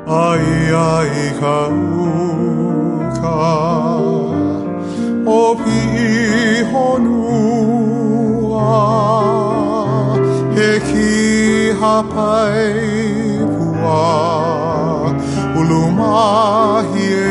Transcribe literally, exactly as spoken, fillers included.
Ai ai ka uka o pi honua he ki hapai pua ulu mahi